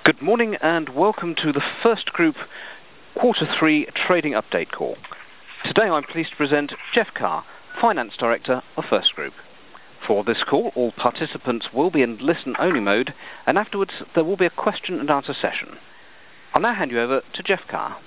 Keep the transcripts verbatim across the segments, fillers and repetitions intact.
Good morning and welcome to the First Group Quarter three Trading Update call. Today I'm pleased to present Jeff Carr, Finance Director of First Group. For this call, all participants will be in listen-only mode, and afterwards there will be a question and answer session. I'll now hand you over to Jeff Carr.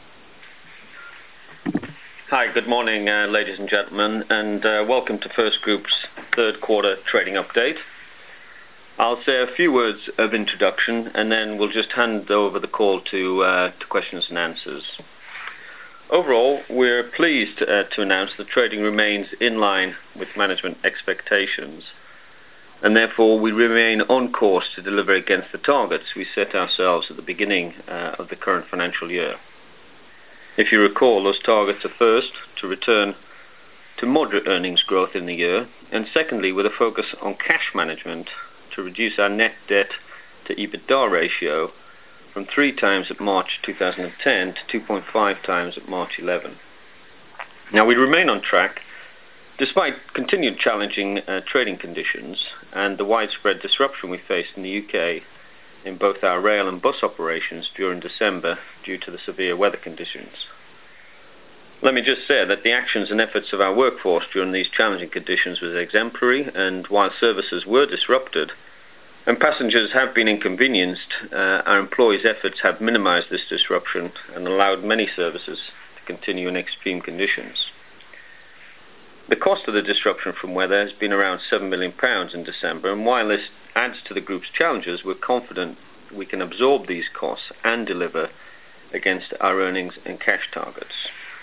Hi, good morning uh, ladies and gentlemen, and uh, welcome to First Group's third quarter trading update. I'll say a few words of introduction and then we'll just hand over the call to, uh, to questions and answers. Overall, we're pleased uh, to announce that trading remains in line with management expectations, and therefore we remain on course to deliver against the targets we set ourselves at the beginning uh, of the current financial year. If you recall, those targets are first, to return to moderate earnings growth in the year, and secondly, with a focus on cash management, to reduce our net debt to EBITDA ratio from three times at March two thousand ten to two point five times at March eleven. Now, we remain on track despite continued challenging uh, trading conditions and the widespread disruption we faced in the U K in both our rail and bus operations during December due to the severe weather conditions. Let me just say that the actions and efforts of our workforce during these challenging conditions was exemplary, and while services were disrupted and passengers have been inconvenienced, uh, our employees' efforts have minimised this disruption and allowed many services to continue in extreme conditions. The cost of the disruption from weather has been around seven million pounds in December, and while this adds to the group's challenges, we're confident we can absorb these costs and deliver against our earnings and cash targets.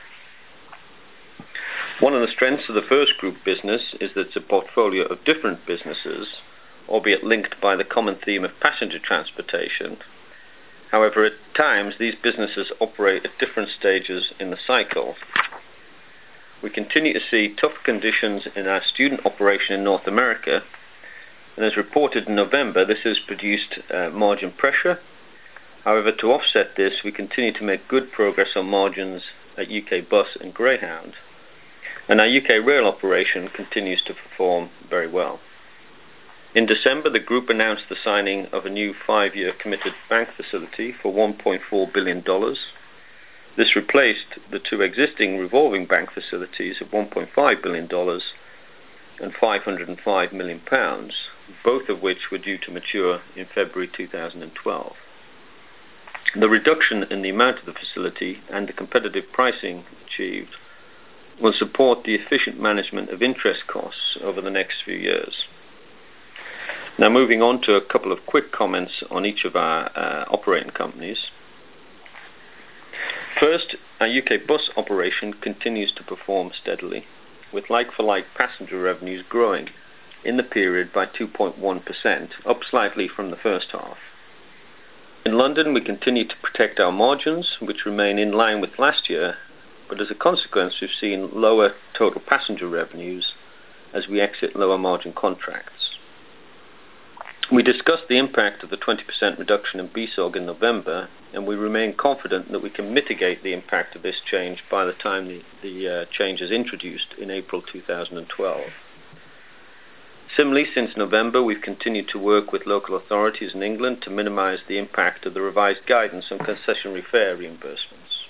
One of the strengths of the First Group business is that it's a portfolio of different businesses, albeit linked by the common theme of passenger transportation. However, at times these businesses operate at different stages in the cycle. We continue to see tough conditions in our student operation in North America, and as reported in November, this has produced uh, margin pressure. However, to offset this, we continue to make good progress on margins at U K Bus and Greyhound, and our U K rail operation continues to perform very well. In December, the group announced the signing of a new five-year committed bank facility for one point four billion dollars. This replaced the two existing revolving bank facilities of one point five billion dollars and five hundred five million pounds, both of which were due to mature in February two thousand twelve. The reduction in the amount of the facility and the competitive pricing achieved will support the efficient management of interest costs over the next few years. Now, moving on to a couple of quick comments on each of our uh, operating companies. First, our U K Bus operation continues to perform steadily, with like-for-like passenger revenues growing in the period by two point one percent, up slightly from the first half. In London, we continue to protect our margins, which remain in line with last year, but as a consequence we've seen lower total passenger revenues as we exit lower margin contracts. We discussed the impact of the twenty percent reduction in B S O G in November, and we remain confident that we can mitigate the impact of this change by the time the, the uh, change is introduced in April two thousand twelve. Similarly, since November, we've continued to work with local authorities in England to minimise the impact of the revised guidance on concessionary fare reimbursements.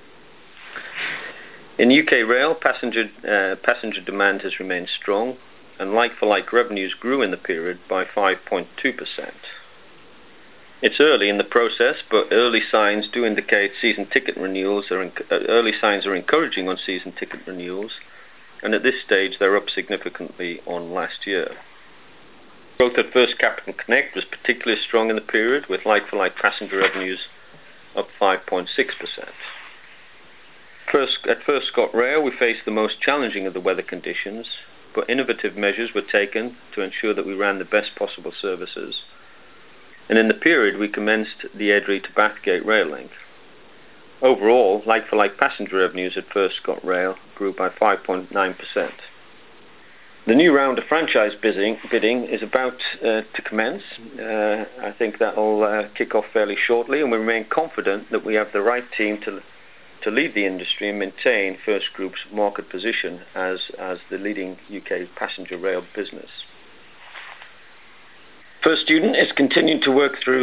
In U K Rail, passenger, uh, passenger demand has remained strong, and like-for-like revenues grew in the period by five point two percent. It's early in the process, but early signs do indicate season ticket renewals are enc- uh, early signs are encouraging on season ticket renewals, and at this stage they're up significantly on last year. Growth at First Capital Connect was particularly strong in the period, with like-for-like passenger revenues up five point six percent. First, at First ScotRail, we faced the most challenging of the weather conditions, but innovative measures were taken to ensure that we ran the best possible services. And in the period, we commenced the Airdrie to Bathgate rail link. Overall, like-for-like passenger revenues at First ScotRail grew by five point nine percent. The new round of franchise bidding, bidding is about uh, to commence. Uh, I think that will uh, kick off fairly shortly, and we remain confident that we have the right team to to lead the industry and maintain First Group's market position as, as the leading U K passenger rail business. First Student is continuing to work through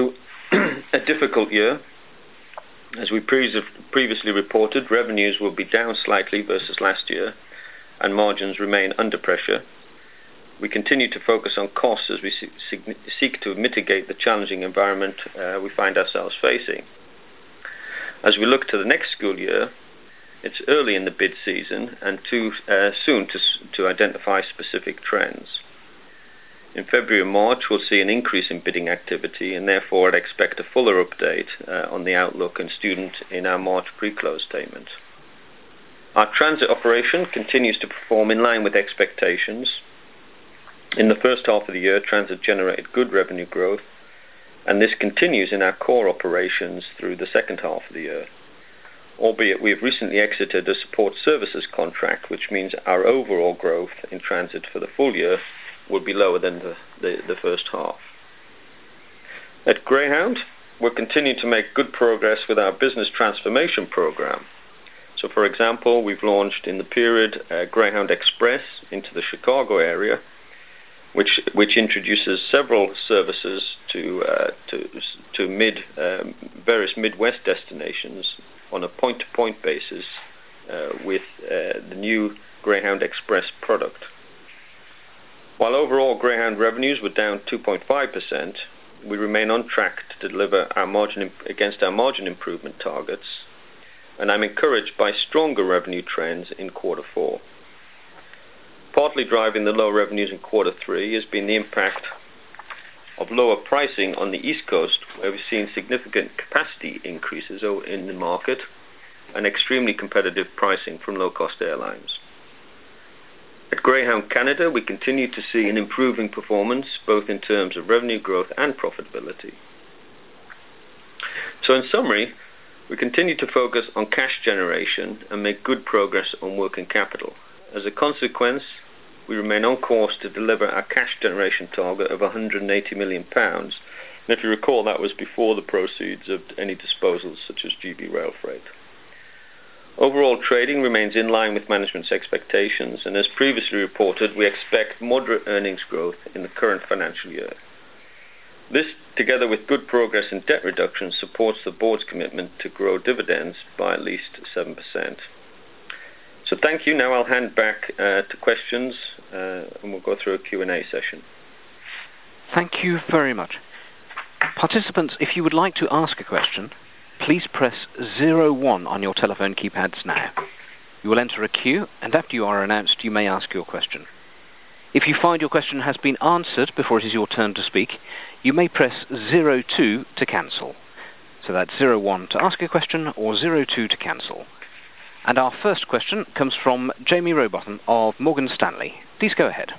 a difficult year. As we pre previously reported, revenues will be down slightly versus last year, and margins remain under pressure. We continue to focus on costs as we seek to mitigate the challenging environment uh, we find ourselves facing. As we look to the next school year, it's early in the bid season and too uh, soon to, to identify specific trends. In February and March, we'll see an increase in bidding activity, and therefore I'd expect a fuller update uh, on the outlook and student in our March pre-close statement. Our transit operation continues to perform in line with expectations. In the first half of the year, transit generated good revenue growth, and this continues in our core operations through the second half of the year. Albeit we have recently exited a support services contract, which means our overall growth in transit for the full year would be lower than the, the, the first half. At Greyhound, we're continuing to make good progress with our business transformation program. So, for example, we've launched in the period uh, Greyhound Express into the Chicago area, which which introduces several services to uh, to to mid um, various Midwest destinations on a point-to-point basis uh, with uh, the new Greyhound Express product. While overall Greyhound revenues were down two point five percent, we remain on track to deliver our margin against our margin improvement targets, and I'm encouraged by stronger revenue trends in quarter four. Partly driving the low revenues in quarter three has been the impact of lower pricing on the East Coast, where we've seen significant capacity increases in the market and extremely competitive pricing from low-cost airlines. At Greyhound Canada, we continue to see an improving performance, both in terms of revenue growth and profitability. So in summary, we continue to focus on cash generation and make good progress on working capital. As a consequence, we remain on course to deliver our cash generation target of one hundred eighty million pounds. And if you recall, that was before the proceeds of any disposals such as G B Rail Freight. Overall trading remains in line with management's expectations, and as previously reported, we expect moderate earnings growth in the current financial year. This, together with good progress in debt reduction, supports the board's commitment to grow dividends by at least seven percent. So thank you. Now I'll hand back uh, to questions, uh, and we'll go through a Q and A session. Thank you very much. Participants, if you would like to ask a question, please press zero one on your telephone keypads now. You will enter a queue, and after you are announced, you may ask your question. If you find your question has been answered before it is your turn to speak, you may press zero two to cancel. So that's zero one to ask a question or zero two to cancel. And our first question comes from Jamie Rowbotham of Morgan Stanley. Please go ahead.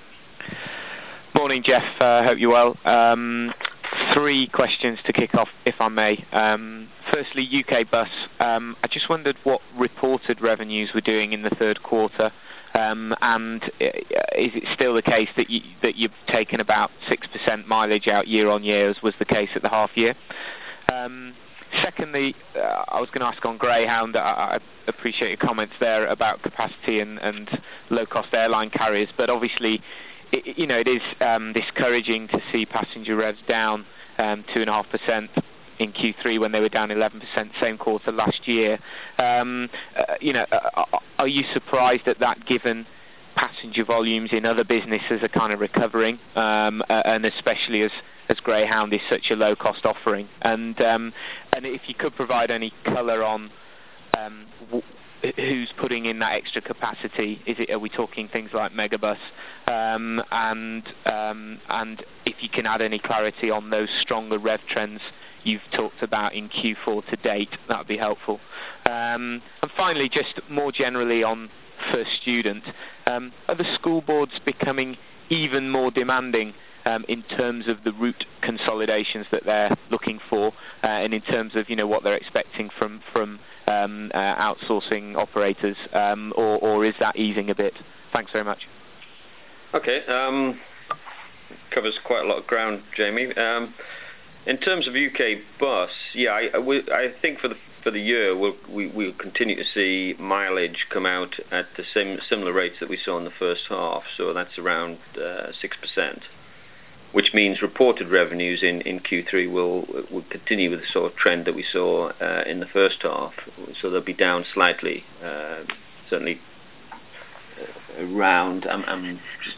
Morning, Jeff. Uh, hope you're well. Um, three questions to kick off, if I may. Um, firstly, U K Bus. Um, I just wondered what reported revenues were doing in the third quarter, um, and is it still the case that you that you've taken about six percent mileage out year on year, as was the case at the half year? Um, Secondly, uh, I was going to ask on Greyhound. I, I appreciate your comments there about capacity and, and low-cost airline carriers, but obviously, it, you know, it is um, discouraging to see passenger revs down um, two and a half percent in Q three when they were down eleven percent same quarter last year. Um, uh, you know, uh, are you surprised at that, given passenger volumes in other businesses are kind of recovering, um, uh, and especially as as Greyhound is such a low-cost offering? And um, and if you could provide any colour on um, w who's putting in that extra capacity, is it, are we talking things like Megabus? Um, and um, and if you can add any clarity on those stronger rev trends you've talked about in Q four to date, that would be helpful. Um, and finally, just more generally on First Student, um, are the school boards becoming even more demanding Um, in terms of the route consolidations that they're looking for, uh, and in terms of, you know, what they're expecting from from um, uh, outsourcing operators, um, or, or is that easing a bit? Thanks very much. Okay, um, covers quite a lot of ground, Jamie. Um, in terms of U K Bus, yeah, I, I, we, I think for the for the year we'll, we we'll continue to see mileage come out at the same similar rates that we saw in the first half. So that's around uh, six percent. which means reported revenues in, in Q three will will continue with the sort of trend that we saw uh, in the first half. So they'll be down slightly, uh, certainly uh, around. I'm, I'm just,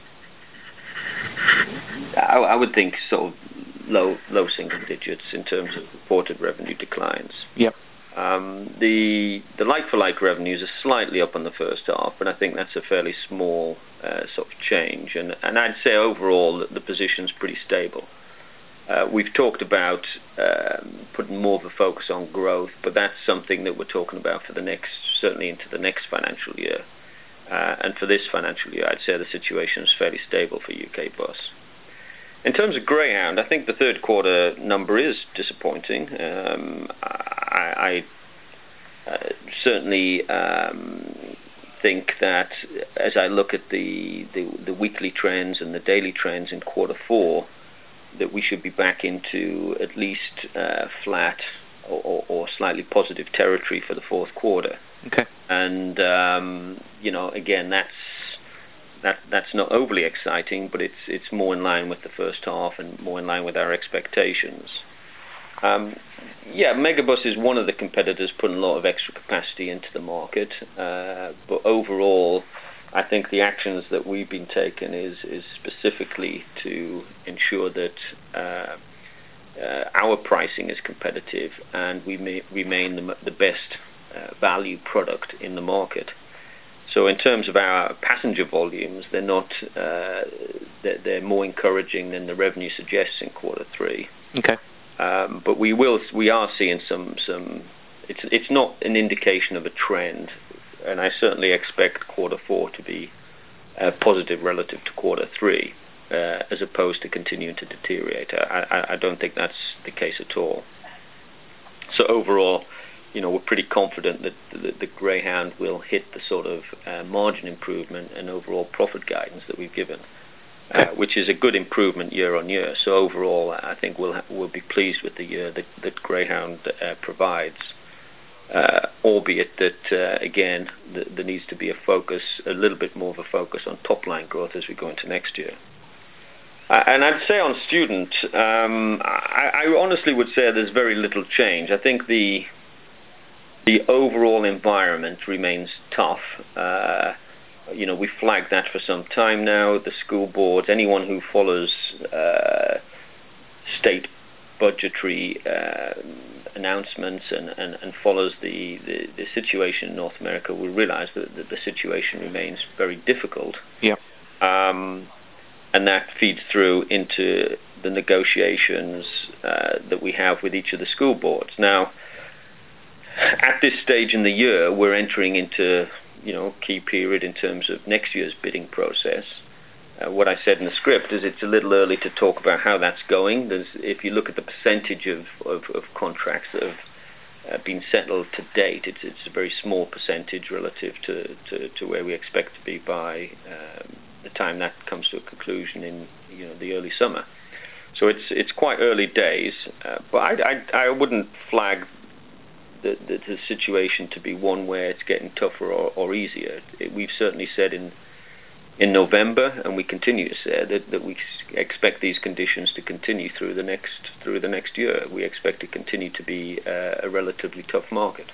I, I would think sort of low low single digits in terms of reported revenue declines. Yep. Um, the the like-for-like revenues are slightly up on the first half, but I think that's a fairly small uh, sort of change. And, and I'd say overall that the position's pretty stable. Uh, we've talked about um, putting more of a focus on growth, but that's something that we're talking about for the next, certainly into the next financial year. Uh, and for this financial year, I'd say the situation is fairly stable for U K Bus. In terms of Greyhound, I think the third quarter number is disappointing. Um, I, I uh, certainly um, think that as I look at the, the, the weekly trends and the daily trends in quarter four, that we should be back into at least uh, flat or, or, or slightly positive territory for the fourth quarter. Okay. And, um, you know, again, that's That, that's not overly exciting, but it's it's more in line with the first half and more in line with our expectations. Um, yeah, Megabus is one of the competitors putting a lot of extra capacity into the market, uh, but overall, I think the actions that we've been taking is is specifically to ensure that uh, uh, our pricing is competitive and we may remain the, the best uh, value product in the market. So in terms of our passenger volumes, they're not uh, they're, they're more encouraging than the revenue suggests in quarter three. Okay. Um, but we will we are seeing some some. It's it's not an indication of a trend, and I certainly expect quarter four to be uh, positive relative to quarter three, uh, as opposed to continuing to deteriorate. I, I I don't think that's the case at all. So overall, you know, we're pretty confident that the, the Greyhound will hit the sort of uh, margin improvement and overall profit guidance that we've given, uh, which is a good improvement year on year. So overall, I think we'll ha we'll be pleased with the year that, that Greyhound uh, provides, uh, albeit that uh, again th there needs to be a focus, a little bit more of a focus on top line growth as we go into next year. Uh, and I'd say on student, um, I, I honestly would say there's very little change. I think the The overall environment remains tough. Uh, you know, we flagged that for some time now. The school boards, anyone who follows uh, state budgetary uh, announcements and, and, and follows the, the, the situation in North America will realize that, that the situation remains very difficult. Yeah. Um, and that feeds through into the negotiations uh, that we have with each of the school boards. Now, at this stage in the year, we're entering into, you know, key period in terms of next year's bidding process. Uh, what I said in the script is it's a little early to talk about how that's going. There's, if you look at the percentage of, of, of contracts that have uh, been settled to date, it's, it's a very small percentage relative to, to, to where we expect to be by um, the time that comes to a conclusion in, you know, the early summer. So it's it's quite early days, uh, but I, I, I wouldn't flag The, the, the situation to be one where it's getting tougher or, or easier. It, we've certainly said in in November, and we continue to say that, that we expect these conditions to continue through the next through the next year. We expect it to continue to be uh, a relatively tough market.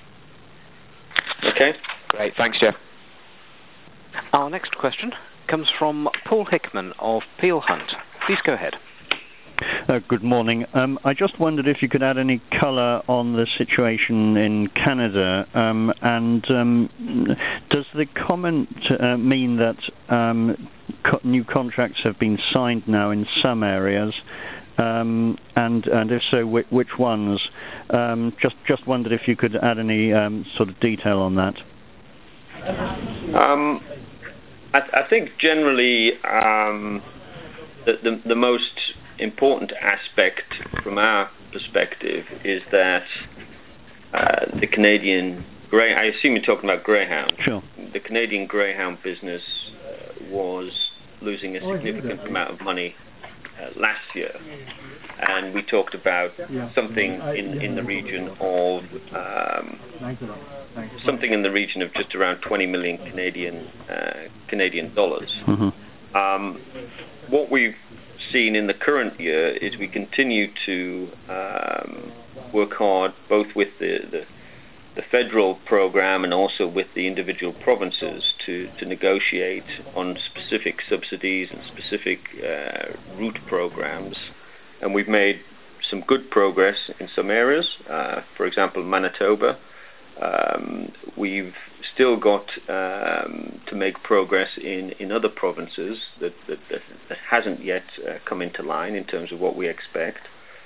Okay. Great. Thanks, Jeff. Our next question comes from Paul Hickman of Peel Hunt. Please go ahead. Uh, good morning. Um, I just wondered if you could add any colour on the situation in Canada, um, and um, does the comment uh, mean that um, co new contracts have been signed now in some areas, um, and and if so, wh which ones? Um, just just wondered if you could add any um, sort of detail on that. Um, I, th I think generally um, the, the the most important aspect from our perspective is that uh, the Canadian Grey, I assume you're talking about Greyhound. Sure. The Canadian Greyhound business uh, was losing a significant amount of money uh, last year, and we talked about something in in the region of um, something in the region of just around twenty million Canadian uh, Canadian dollars. Mm-hmm. Um, what we've seen in the current year is we continue to um, work hard both with the, the the federal program and also with the individual provinces to, to negotiate on specific subsidies and specific uh, route programs. And we've made some good progress in some areas. Uh, for example, Manitoba. Um, we've still got um, to make progress in, in other provinces that, that, that, that hasn't yet uh, come into line in terms of what we expect.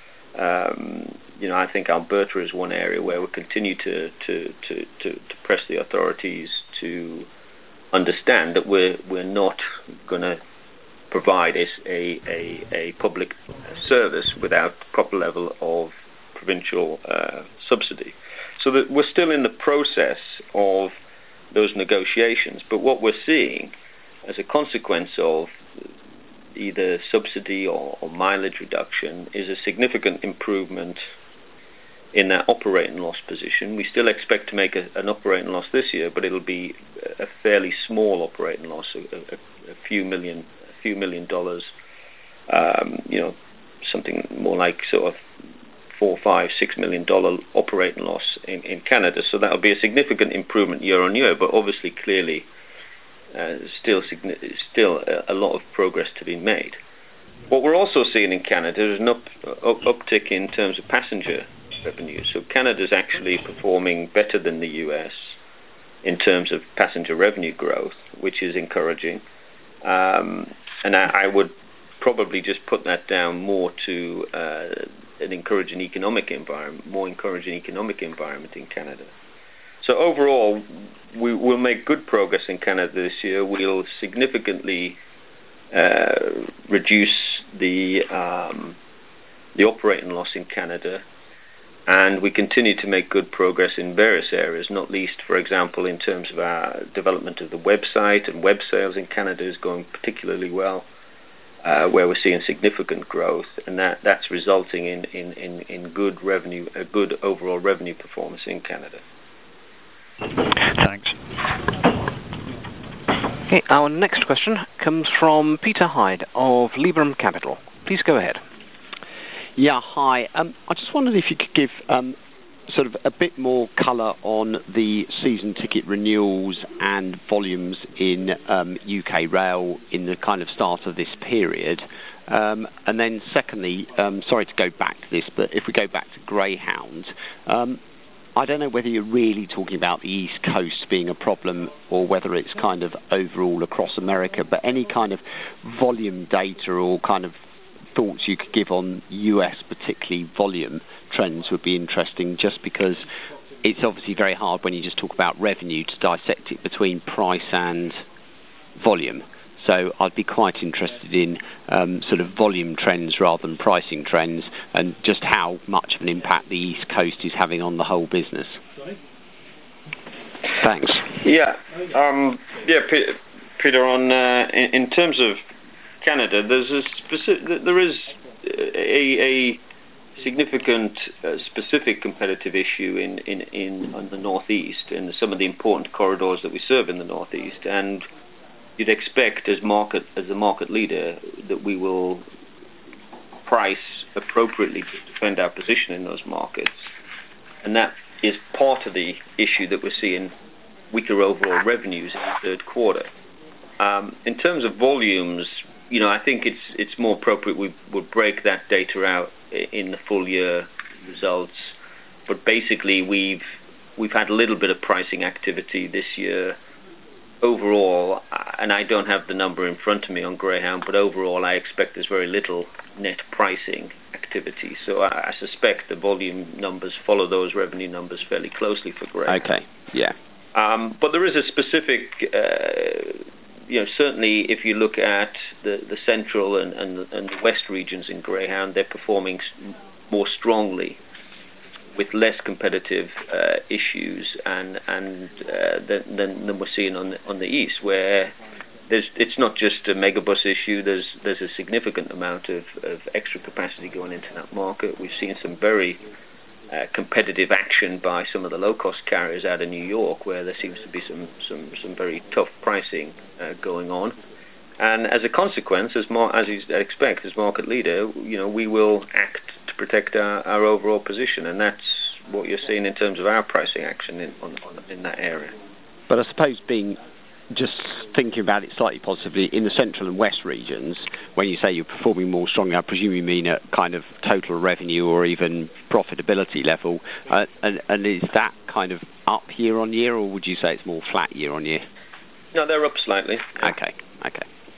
Um, you know, I think Alberta is one area where we continue to, to, to, to, to press the authorities to understand that we're, we're not going to provide a, a, a public service without proper level of provincial uh, subsidy. So that we're still in the process of those negotiations, but what we're seeing as a consequence of either subsidy or, or mileage reduction is a significant improvement in that operating loss position. We still expect to make a, an operating loss this year, but it'll be a fairly small operating loss, a, a, a few million, a few million dollars. Um, you know, something more like sort of four, five, six million dollar operating loss in, in Canada. So that'll be a significant improvement year on year, but obviously, clearly, uh, still, still a, a lot of progress to be made. What we're also seeing in Canada is an up, up, uptick in terms of passenger revenue. So Canada's actually performing better than the U S in terms of passenger revenue growth, which is encouraging. Um, and I, I would probably just put that down more to uh, an encouraging economic environment, more encouraging economic environment in Canada. So overall, we will make good progress in Canada this year. We'll significantly uh, reduce the um, the operating loss in Canada, and we continue to make good progress in various areas, not least, for example, in terms of our development of the website, and web sales in Canada is going particularly well, uh, where we're seeing significant growth, and that, that's resulting in, in, in, in good revenue, a good overall revenue performance in Canada. Thanks. Okay, our next question comes from Peter Hyde of Liberum Capital. Please go ahead. Yeah, hi. Um, I just wondered if you could give um, sort of a bit more colour on the season ticket renewals and volumes in um, U K Rail in the kind of start of this period. Um, and then secondly, um, sorry to go back to this, but if we go back to Greyhound, um, I don't know whether you're really talking about the East Coast being a problem or whether it's kind of overall across America, but any kind of volume data or kind of thoughts you could give on U S particularly volume trends would be interesting, just because it's obviously very hard when you just talk about revenue to dissect it between price and volume. So I'd be quite interested in um, sort of volume trends rather than pricing trends, and just how much of an impact the East Coast is having on the whole business. Thanks. Yeah, um, yeah, Peter. On uh, in, in terms of Canada, there's a specific, there is a, a significant uh, specific competitive issue in in in on the northeast and some of the important corridors that we serve in the northeast, and you'd expect as market as a market leader that we will price appropriately to defend our position in those markets, and that is part of the issue that we're seeing weaker overall revenues in the third quarter. Um, in terms of volumes, you know, I think it's it's more appropriate we would break that data out in the full year results. But basically, we've we've had a little bit of pricing activity this year overall, and I don't have the number in front of me on Greyhound, but overall, I expect there's very little net pricing activity. So I, I suspect the volume numbers follow those revenue numbers fairly closely for Greyhound. Okay. Yeah. Um, but there is a specific. Uh, You know, certainly if you look at the, the central and, and, and the west regions in Greyhound, they're performing more strongly with less competitive uh, issues and and uh, than, than than we're seeing on the, on the east, where there's it's not just a megabus issue. There's there's a significant amount of, of extra capacity going into that market. We've seen some very Uh, competitive action by some of the low-cost carriers out of New York, where there seems to be some some, some very tough pricing uh, going on, And as a consequence, as mar- as you expect, as market leader, you know, we will act to protect our, our overall position, and that's what you're seeing in terms of our pricing action in on, on, in that area. But I suppose being just thinking about it slightly positively, in the central and west regions, when you say you're performing more strongly, I presume you mean at kind of total revenue or even profitability level. Uh, and, and is that kind of up year on year, or would you say it's more flat year on year? No, they're up slightly. Okay, okay.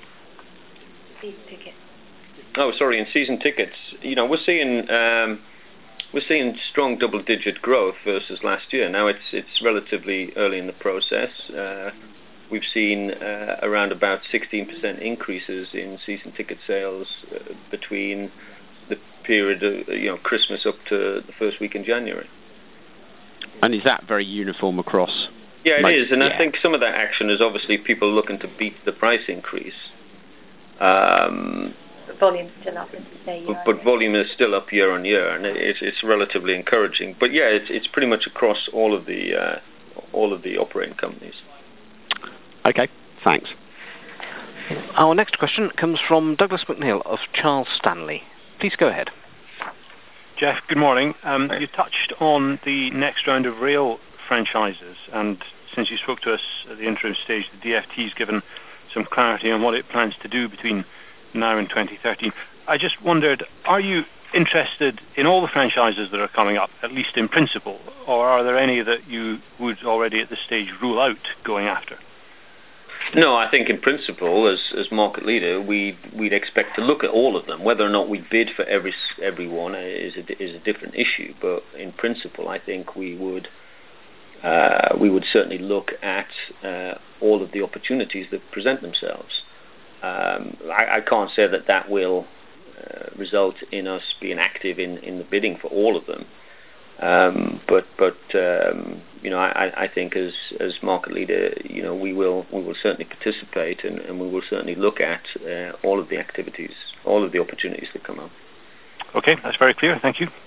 Season tickets. Oh, sorry. In season tickets, you know, we're seeing um, we're seeing strong double-digit growth versus last year. Now it's it's relatively early in the process. Uh, We've seen uh, around about sixteen percent increases in season ticket sales uh, between the period of, you know, Christmas up to the first week in January. And is that very uniform across? Yeah, it most, is, and yeah. I think some of that action is obviously people looking to beat the price increase. Um, But volume's still up, as you say. but, but volume is still up year on year, and it's it's relatively encouraging. But yeah, it's it's pretty much across all of the uh, all of the operating companies. Okay, thanks. Our next question comes from Douglas McNeil of Charles Stanley. Please go ahead. Jeff, good morning. Um, you touched on the next round of rail franchises, and since you spoke to us at the interim stage, the D F T's given some clarity on what it plans to do between now and twenty thirteen. I just wondered, are you interested in all the franchises that are coming up, at least in principle, or are there any that you would already at this stage rule out going after? No, I think in principle, as as market leader, we we'd expect to look at all of them. Whether or not we bid for every every one is a, is a different issue. But in principle, I think we would uh, we would certainly look at uh, all of the opportunities that present themselves. Um, I, I can't say that that will uh, result in us being active in, in the bidding for all of them. Um, but but um, you know, I, I think as as market leader, you know, we will we will certainly participate, and, and we will certainly look at uh, all of the activities, all of the opportunities that come up. Okay, that's very clear. Thank you.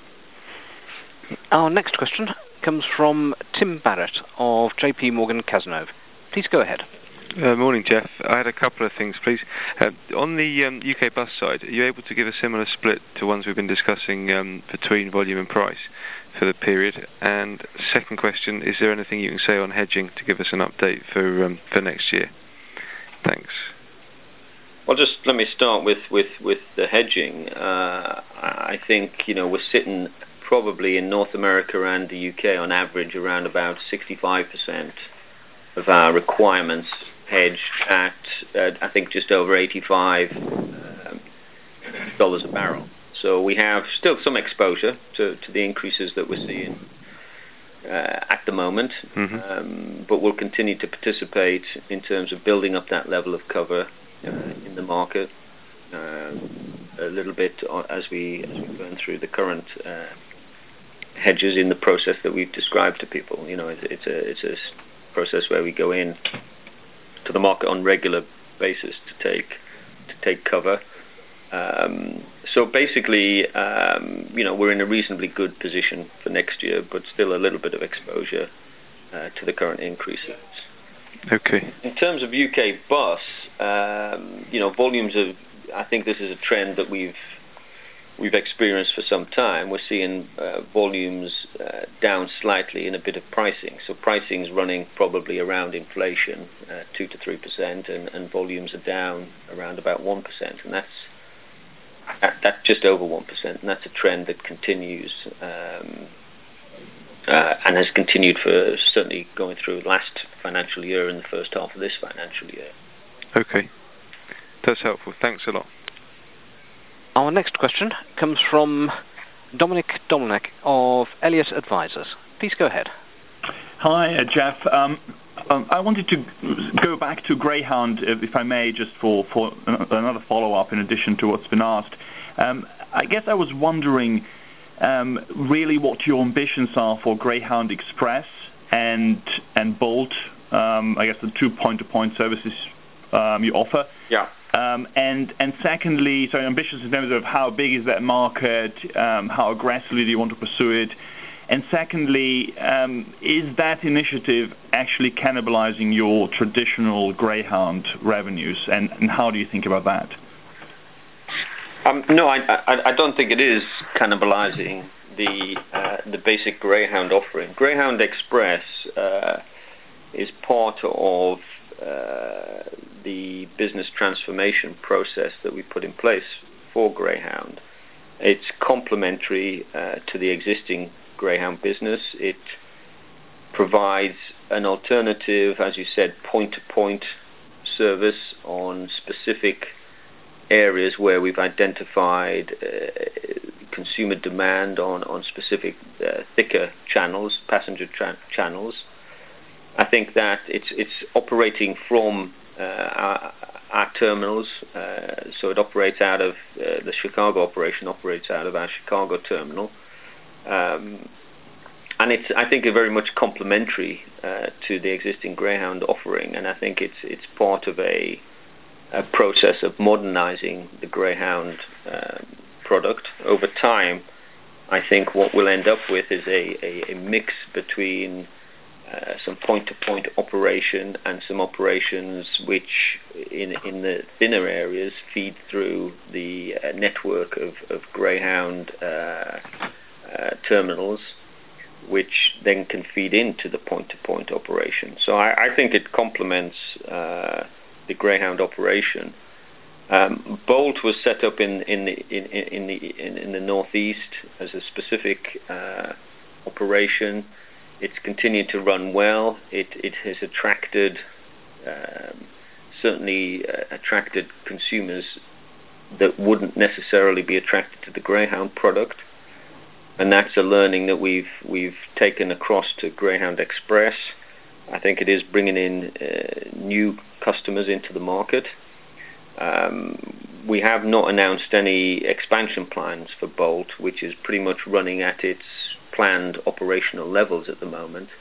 Our next question comes from Tim Barrett of J P Morgan Cazenove. Please go ahead. Uh, morning, Jeff. I had a couple of things, please. Uh, on the um, U K bus side, are you able to give a similar split to ones we've been discussing um, between volume and price for the period? And second question, is there anything you can say on hedging to give us an update for um, for next year? Thanks. Well, just let me start with, with, with the hedging. Uh, I think, you know, we're sitting probably in North America and the U K on average around about sixty-five percent of our requirements hedged at, uh, I think, just over eighty-five dollars um, a barrel. So we have still some exposure to, to the increases that we're seeing uh, at the moment, mm-hmm. um, but we'll continue to participate in terms of building up that level of cover uh, in the market uh, a little bit as we as we burn through the current uh, hedges in the process that we've described to people. You know, it's, it's a it's a process where we go in to the market on regular basis to take to take cover. Um, so basically, um, you know, we're in a reasonably good position for next year, but still a little bit of exposure uh, to the current increases. Okay. In terms of U K bus, um, you know, volumes of, I think this is a trend that we've we've experienced for some time. We're seeing uh, volumes uh, down slightly in a bit of pricing. So pricing is running probably around inflation, uh, two to three percent, and, and volumes are down around about one percent, and that's that, that's just over one percent, and that's a trend that continues um, uh, and has continued for certainly going through last financial year and the first half of this financial year. Okay, that's helpful. Thanks a lot. Our next question comes from Dominic Dominic of Elliott Advisors. Please go ahead. Hi, uh, Jeff. Um, um, I wanted to go back to Greyhound, if, if I may, just for, for another follow-up in addition to what's been asked. Um, I guess I was wondering um, really what your ambitions are for Greyhound Express and and Bolt, um, I guess the two point-to-point services um, you offer. Yeah. Um, and and secondly, so ambitions in terms of how big is that market, um, how aggressively do you want to pursue it, And secondly, um, is that initiative actually cannibalizing your traditional Greyhound revenues, and, and how do you think about that? Um, no, I, I, I don't think it is cannibalizing the uh, the basic Greyhound offering. Greyhound Express uh, is part of uh, the business transformation process that we put in place for Greyhound. It's complementary uh, to the existing Greyhound business. It provides an alternative, as you said, point-to-point service on specific areas where we've identified uh, consumer demand on, on specific uh, thicker channels, passenger tra- channels. I think that it's it's operating from uh, our, our terminals, uh, so it operates out of uh, the Chicago operation operates out of our Chicago terminal, um, and it's I think a very much complementary uh, to the existing Greyhound offering, and I think it's it's part of a, a process of modernizing the Greyhound uh, product over time. I think what we'll end up with is a, a, a mix between Uh, some point-to-point operation and some operations which in in the thinner areas feed through the uh, network of, of Greyhound uh, uh, terminals, which then can feed into the point-to-point operation. So I, I think it complements uh, the Greyhound operation. Um, Bolt was set up in in the in, in the in, in the Northeast as a specific uh, operation. It's continued to run well. It it has attracted, um, certainly uh, attracted consumers that wouldn't necessarily be attracted to the Greyhound product, and that's a learning that we've we've taken across to Greyhound Express. I think it is bringing in uh, new customers into the market. Um, we have not announced any expansion plans for Bolt, which is pretty much running at its planned operational levels at the moment,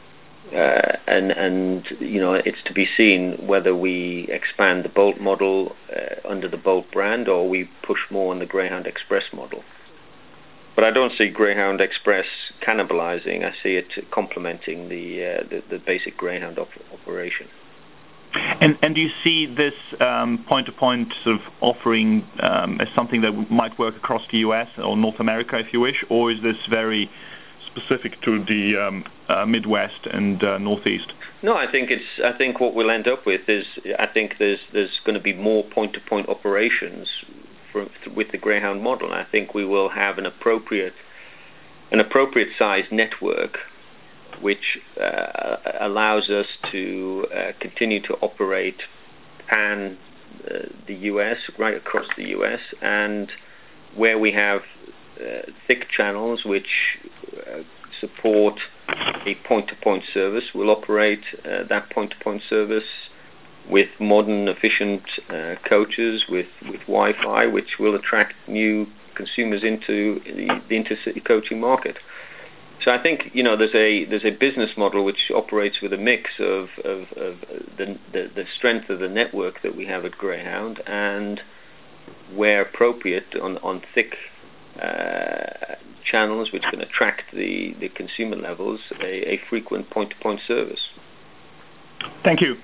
uh, and and you know it's to be seen whether we expand the Bolt model uh, under the Bolt brand or we push more on the Greyhound Express model. But I don't see Greyhound Express cannibalizing. I see it complementing the uh, the, the basic Greyhound op- operation. And, and do you see this um, point-to-point sort of offering um, as something that might work across the U S or North America, if you wish, or is this very specific to the um, uh, Midwest and uh, Northeast? No, I think it's. I think what we'll end up with is. I think there's there's going to be more point-to-point operations for, with the Greyhound model. I think we will have an appropriate an appropriate sized network, which uh, allows us to uh, continue to operate pan uh, the U S, right across the U S, and where we have uh, thick channels which uh, support a point-to-point service, we'll operate uh, that point-to-point service with modern, efficient uh, coaches with, with Wi-Fi, which will attract new consumers into the, the intercity coaching market. So I think you know there's a there's a business model which operates with a mix of of, of the, the the strength of the network that we have at Greyhound, and where appropriate on on thick uh, channels which can attract the, the consumer levels, a, a frequent point-to-point service. Thank you.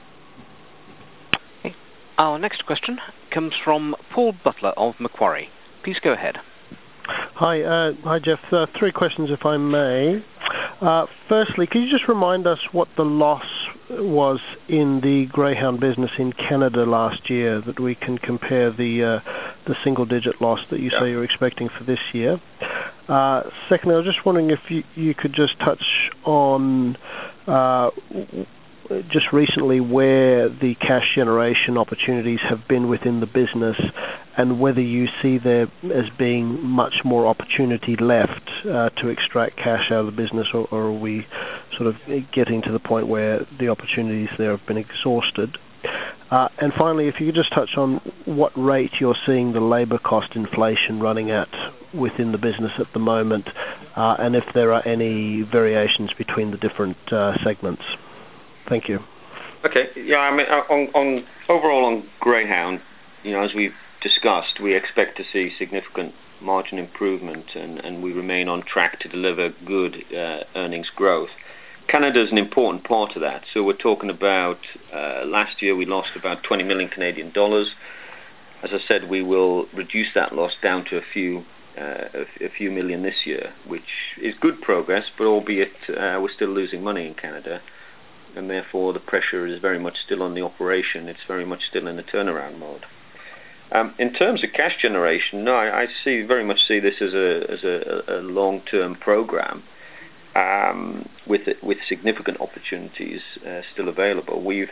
Okay. Our next question comes from Paul Butler of Macquarie. Please go ahead. Hi, uh, hi Jeff. Uh, three questions, if I may. Uh, firstly, could you just remind us what the loss was in the Greyhound business in Canada last year, that we can compare the uh, the single-digit loss that you yeah. say you're expecting for this year? Uh, secondly, I was just wondering if you, you could just touch on uh, just recently where the cash generation opportunities have been within the business, and whether you see there as being much more opportunity left uh, to extract cash out of the business, or, or are we sort of getting to the point where the opportunities there have been exhausted? Uh, and finally, if you could just touch on what rate you're seeing the labour cost inflation running at within the business at the moment, uh, and if there are any variations between the different uh, segments. Thank you. Okay. Yeah, I mean, on, on overall on Greyhound, you know, as we've discussed, we expect to see significant margin improvement, and, and we remain on track to deliver good uh, earnings growth. Canada is an important part of that. So we're talking about uh, last year we lost about twenty million Canadian dollars. As I said, we will reduce that loss down to a few uh, a, a few million this year, which is good progress, but albeit uh, we're still losing money in Canada, and therefore the pressure is very much still on the operation. It's very much still in the turnaround mode. Um, in terms of cash generation, no, I, I see very much see this as a as a, a long-term program. Um, with with significant opportunities uh, still available. We've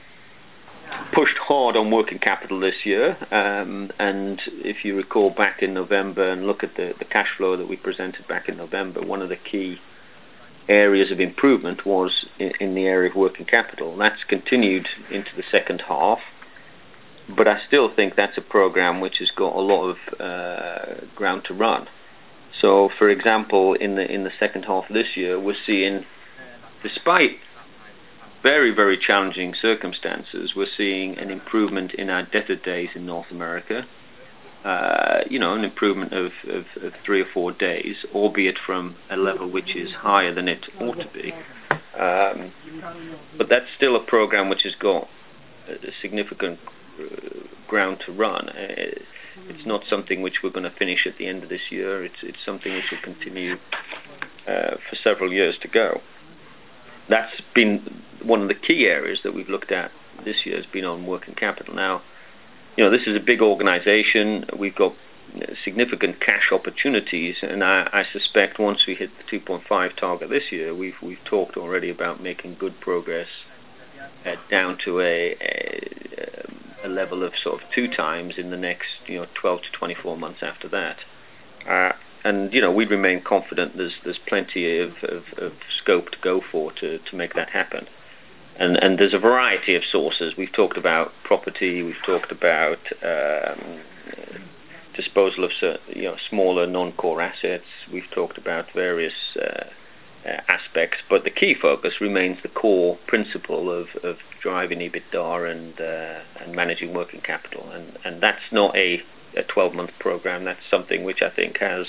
pushed hard on working capital this year, um, and if you recall back in November and look at the, the cash flow that we presented back in November, one of the key areas of improvement was in, in the area of working capital. That's continued into the second half, but I still think that's a program which has got a lot of uh, ground to run. So, for example, in the in the second half of this year, we're seeing, despite very, very challenging circumstances, we're seeing an improvement in our debtor days in North America. Uh, you know, an improvement of, of, of three or four days, albeit from a level which is higher than it ought to be. Um, but that's still a program which has got a significant uh, ground to run. Uh, It's not something which we're going to finish at the end of this year. It's it's something which will continue uh, for several years to go. That's been one of the key areas that we've looked at this year, has been on working capital. Now, you know, this is a big organization. We've got significant cash opportunities, and I, I suspect once we hit the two point five target this year, we've we've talked already about making good progress uh, down to a, a a level of sort of two times in the next, you know, twelve to twenty-four months after that. Uh, and, you know, we remain confident there's there's plenty of, of, of scope to go for to, to make that happen. And and there's a variety of sources. We've talked about property, we've talked about um, disposal of, you know, smaller non-core assets, we've talked about various uh, Uh, aspects, but the key focus remains the core principle of, of driving EBITDA and uh, and managing working capital, and and that's not a a twelve-month program. That's something which I think has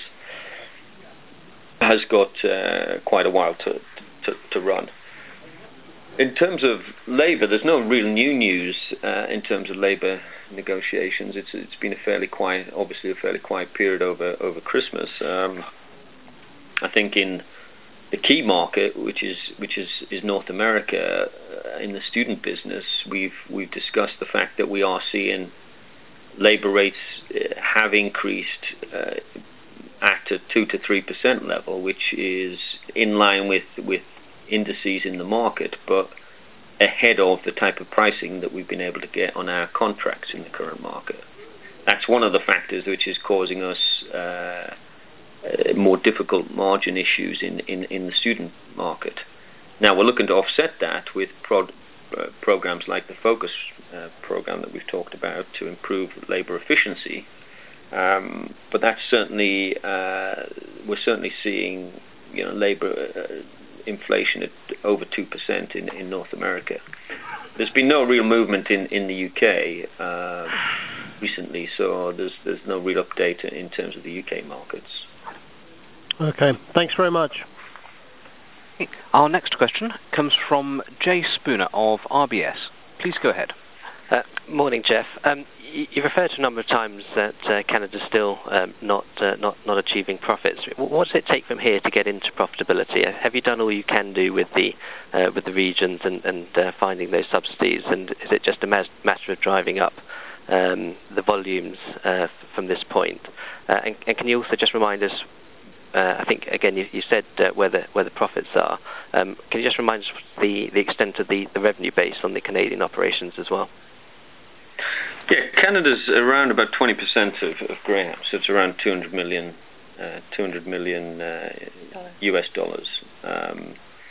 has got uh, quite a while to, to to run. In terms of labour, there's no real new news uh, in terms of labour negotiations. It's it's been a fairly quiet, obviously a fairly quiet period over over Christmas. Um, I think in the key market, which is which is, is North America, uh, in the student business, we've we've discussed the fact that we are seeing labour rates uh, have increased uh, at a two to three percent level, which is in line with with indices in the market, but ahead of the type of pricing that we've been able to get on our contracts in the current market. That's one of the factors which is causing us Uh, Uh, more difficult margin issues in, in, in the student market. Now we're looking to offset that with prod, uh, programs like the Focus uh, program that we've talked about to improve labour efficiency. Um, but that's certainly uh, we're certainly seeing, you know, labour uh, inflation at over two percent in, in North America. There's been no real movement in, in the U K uh, recently, so there's there's no real update in terms of the U K markets. Okay, thanks very much. Our next question comes from Jay Spooner of R B S. Please go ahead. Uh, morning, Jeff. Um, you, you referred to a number of times that uh, Canada's still um, not uh, not not achieving profits. What does it take from here to get into profitability? Have you done all you can do with the uh, with the regions and and uh, finding those subsidies? And is it just a matter of driving up um, the volumes uh, from this point? Uh, and, and can you also just remind us? Uh, I think, again, you, you said uh, where, the, where the profits are. Um, can you just remind us the, the extent of the, the revenue base on the Canadian operations as well? Yeah, Canada's around about twenty percent of, of Graham, so it's around two hundred million, uh, two hundred million uh, U S dollars. Um,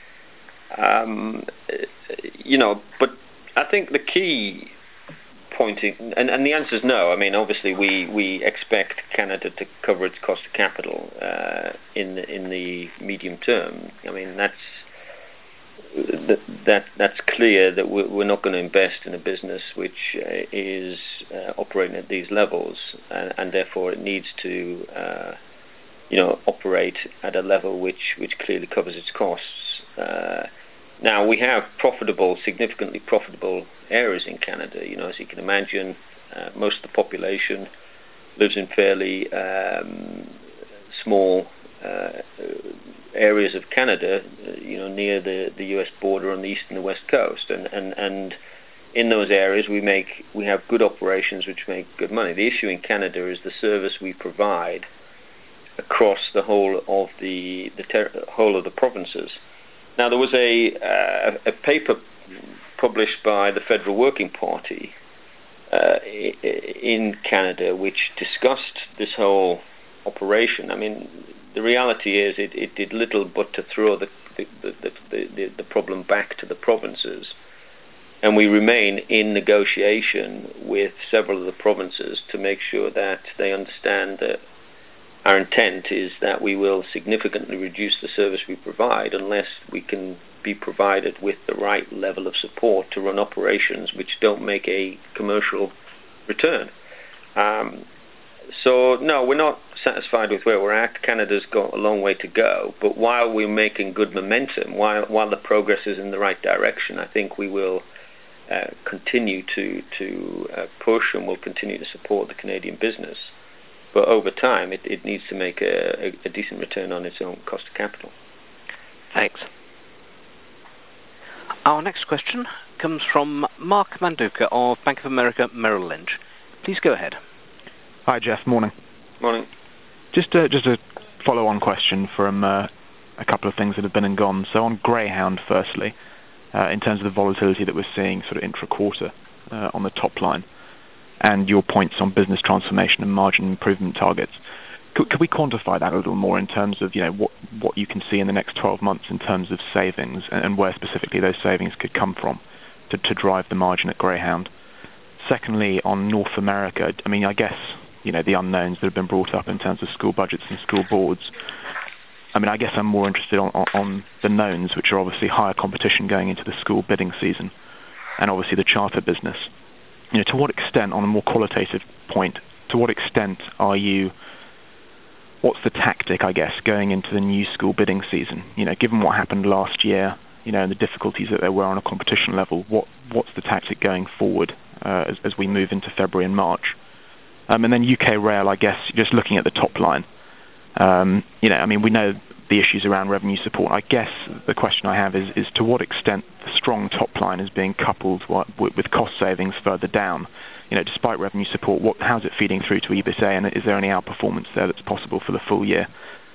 um, you know, but I think the key pointing, and, and the answer is no. I mean, obviously, we, we expect Canada to cover its cost of capital uh, in the, in the medium term. I mean, that's that, that that's clear that we're, we're not going to invest in a business which uh, is uh, operating at these levels, and, and therefore it needs to uh, you know operate at a level which which clearly covers its costs. Uh, now we have profitable, significantly profitable areas in Canada. You know, as you can imagine, uh, most of the population lives in fairly um, small uh, areas of Canada, uh, you know, near the, the U S border on the east and the west coast, and, and, and in those areas we make we have good operations which make good money. The issue in Canada is the service we provide across the whole of the the ter- whole of the provinces. Now there was a uh, a paper published by the Federal Working Party uh, in Canada which discussed this whole operation. I mean, the reality is it, it did little but to throw the the, the, the, the problem back to the provinces, and we remain in negotiation with several of the provinces to make sure that they understand that our intent is that we will significantly reduce the service we provide unless we can be provided with the right level of support to run operations which don't make a commercial return. Um, So, no, we're not satisfied with where we're at. Canada's got a long way to go. But while we're making good momentum, while while the progress is in the right direction, I think we will uh, continue to, to uh, push, and we'll continue to support the Canadian business. But over time, it, it needs to make a, a, a decent return on its own cost of capital. Thanks. Our next question comes from Mark Manduka of Bank of America Merrill Lynch. Please go ahead. Hi, Jeff. Morning. Morning. Just a, just a follow-on question from uh, a couple of things that have been and gone. So on Greyhound, firstly, uh, in terms of the volatility that we're seeing sort of intra-quarter uh, on the top line, and your points on business transformation and margin improvement targets, could, could we quantify that a little more in terms of, you know, what, what you can see in the next twelve months in terms of savings, and, and where specifically those savings could come from to, to drive the margin at Greyhound? Secondly, on North America, I mean, I guess, you know, the unknowns that have been brought up in terms of school budgets and school boards. I mean, I guess I'm more interested on, on, on the knowns, which are obviously higher competition going into the school bidding season, and obviously the charter business. You know, to what extent, on a more qualitative point, to what extent are you, what's the tactic, I guess, going into the new school bidding season? You know, given what happened last year, you know, and the difficulties that there were on a competition level, what what's the tactic going forward uh, as, as we move into February and March? Um, and then U K Rail, I guess, just looking at the top line, um, you know, I mean, we know the issues around revenue support. I guess the question I have is, is to what extent the strong top line is being coupled with, with cost savings further down? You know, despite revenue support, what, how's it feeding through to EBITA, and is there any outperformance there that's possible for the full year?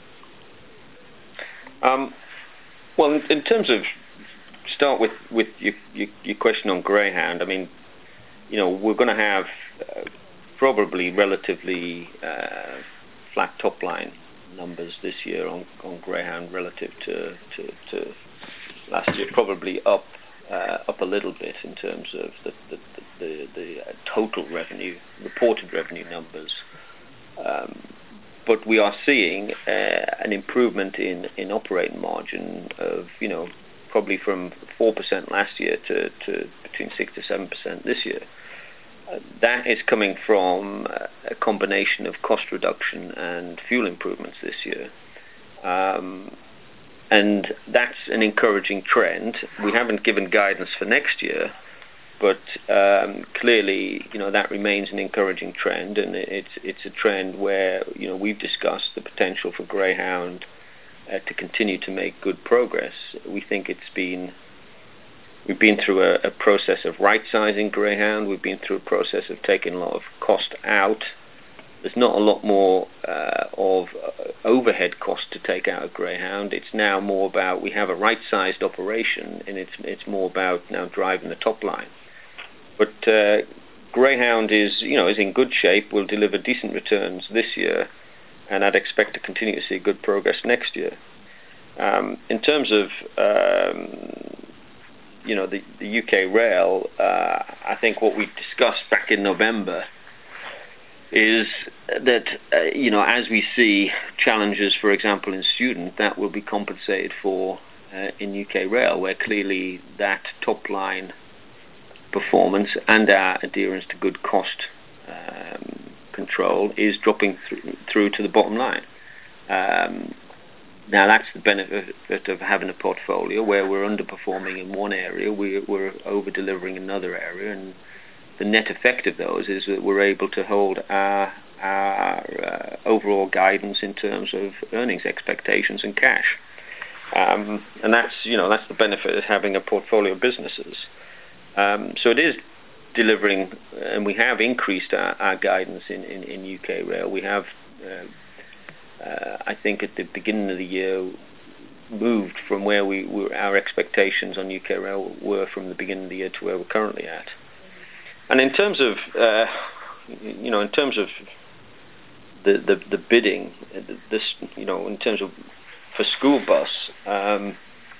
Um, well, in, in terms of, start with, with your, your, your question on Greyhound, I mean, you know, we're going to have uh, probably relatively uh, flat top line numbers this year on, on Greyhound relative to, to, to last year, probably up uh, up a little bit in terms of the the, the, the uh, total revenue, reported revenue numbers. Um, but we are seeing uh, an improvement in, in operating margin of, you know, probably from four percent last year to, to between six to seven percent this year. That is coming from a combination of cost reduction and fuel improvements this year. Um, and that's an encouraging trend. We haven't given guidance for next year, but um, clearly, you know, that remains an encouraging trend, and it's it's a trend where, you know, we've discussed the potential for Greyhound uh, to continue to make good progress. We think it's been We've been through a, a process of right-sizing Greyhound. We've been through a process of taking a lot of cost out. There's not a lot more uh, of uh, overhead cost to take out of Greyhound. It's now more about, we have a right-sized operation, and it's it's more about now driving the top line. But uh, Greyhound is, you know, is in good shape. Will deliver decent returns this year, and I'd expect to continue to see good progress next year. Um, in terms of um, you know, the, the U K Rail, uh, I think what we discussed back in November is that, uh, you know, as we see challenges, for example, in student, that will be compensated for uh, in U K Rail, where clearly that top line performance and our adherence to good cost um, control is dropping th- through to the bottom line. Um, now that's the benefit of having a portfolio where we're underperforming in one area, we, we're over-delivering in another area, and the net effect of those is that we're able to hold our, our uh, overall guidance in terms of earnings expectations and cash. Um, and that's, you know, that's the benefit of having a portfolio of businesses. Um, so it is delivering, and we have increased our, our guidance in, in, in U K Rail. We have, uh, uh, I think, at the beginning of the year, moved from where we were, our expectations on U K Rail were from the beginning of the year to where we're currently at. And in terms of, uh, you know, in terms of the the, the bidding, this, you know, in terms of for school bus, um,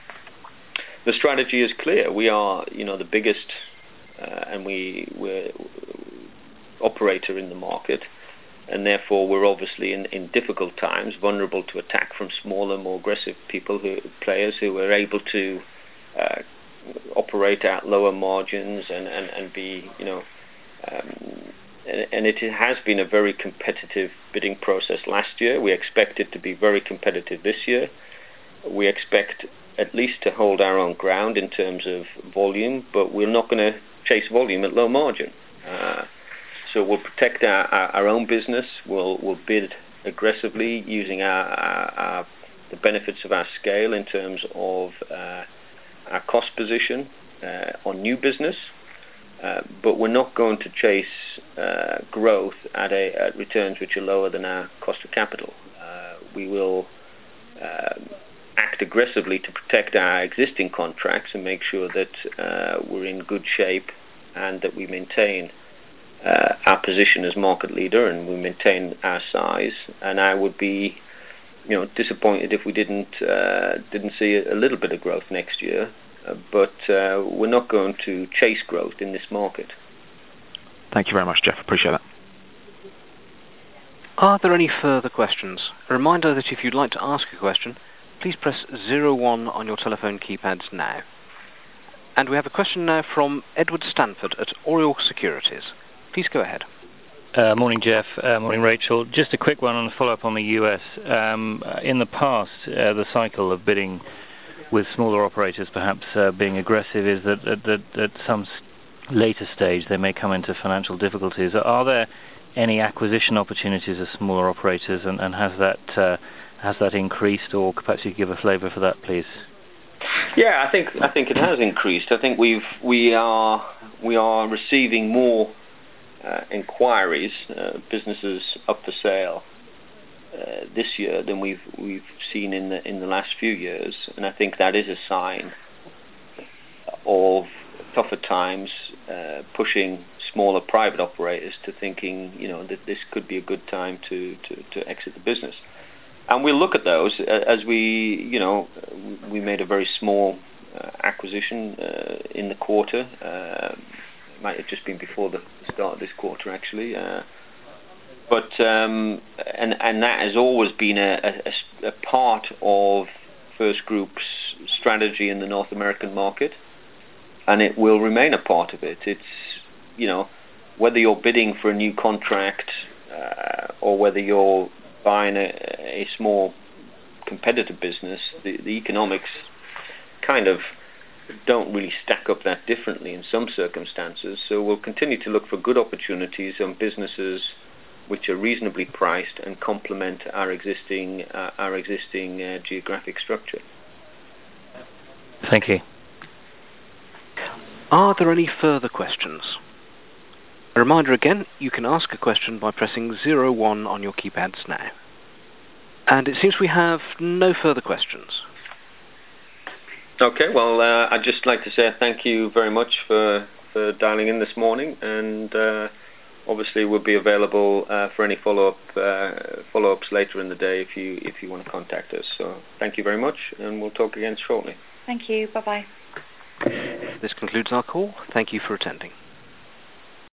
the strategy is clear. We are, you know, the biggest, uh, and we we're operator in the market, and therefore we're obviously in, in difficult times vulnerable to attack from smaller, more aggressive people who players who are able to uh, operate at lower margins and, and, and be, you know, um, and, and it has been a very competitive bidding process last year. We expect it to be very competitive this year. We expect at least to hold our own ground in terms of volume, but we're not going to chase volume at low margin. Uh, so we'll protect our, our, our own business. We'll, we'll bid aggressively using our, our, our the benefits of our scale in terms of uh, our cost position uh, on new business, uh, but we're not going to chase uh, growth at, a, at returns which are lower than our cost of capital. Uh, we will uh, act aggressively to protect our existing contracts and make sure that uh, we're in good shape and that we maintain uh, our position as market leader and we maintain our size. And I would be, you know, disappointed if we didn't uh, didn't see a, a little bit of growth next year. Uh, but uh, we're not going to chase growth in this market. Thank you very much, Jeff. Appreciate that. Are there any further questions? A reminder that if you'd like to ask a question, please press zero one on your telephone keypads now. And we have a question now from Edward Stanford at Oriel Securities. Please go ahead. Uh, morning, Jeff. Uh, morning, Rachel. Just a quick one on a follow-up on the U S. Um, in the past, uh, the cycle of bidding with smaller operators perhaps uh, being aggressive is that at, at, at some later stage they may come into financial difficulties. Are there any acquisition opportunities of smaller operators, and, and has that uh, has that increased, or perhaps you could give a flavour for that, please? Yeah, I think I think it has increased. I think we've we are we are receiving more uh, inquiries, uh, businesses up for sale uh, this year than we've we've seen in the in the last few years, and I think that is a sign of tougher times, uh, pushing smaller private operators to thinking, you know, that this could be a good time to, to, to exit the business. And we'll look at those as we, you know, we made a very small uh, acquisition uh, in the quarter. Uh, it might have just been before the start of this quarter, actually. Uh, but um, and and that has always been a, a, a part of First Group's strategy in the North American market, and it will remain a part of it. It's, you know, whether you're bidding for a new contract uh, or whether you're buying a, a small competitive business, the, the economics kind of don't really stack up that differently in some circumstances. So we'll continue to look for good opportunities on businesses which are reasonably priced and complement our existing uh, our existing uh, geographic structure. Thank you. Are there any further questions? A reminder again, you can ask a question by pressing zero one on your keypads now. And it seems we have no further questions. Okay, well, uh, I'd just like to say thank you very much for, for dialing in this morning, and uh, obviously we'll be available uh, for any follow-up uh, follow-ups later in the day if you if you want to contact us. So thank you very much, and we'll talk again shortly. Thank you. Bye-bye. This concludes our call. Thank you for attending.